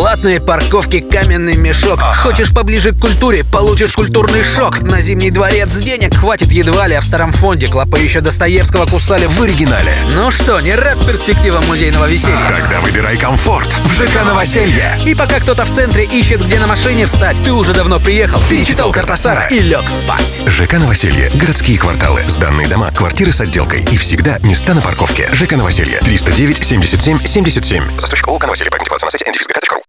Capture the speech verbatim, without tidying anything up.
Платные парковки, каменный мешок. Хочешь поближе к культуре, получишь культурный шок. На Зимний дворец денег хватит едва ли, а в старом фонде клопы еще Достоевского кусали в оригинале. Ну что, не рад перспективам музейного веселья? Тогда выбирай комфорт в ЖК «Новоселье». И пока кто-то в центре ищет, где на машине встать, ты уже давно приехал, перечитал Картасара и лег спать. ЖК «Новоселье». Городские кварталы, сданные дома, квартиры с отделкой и всегда места на парковке. ЖК «Новоселье». триста девять семьдесят семь семьдесят семь. Застройщик ООО «Новоселье». По на сайте эн дефис гэ ка точка ру.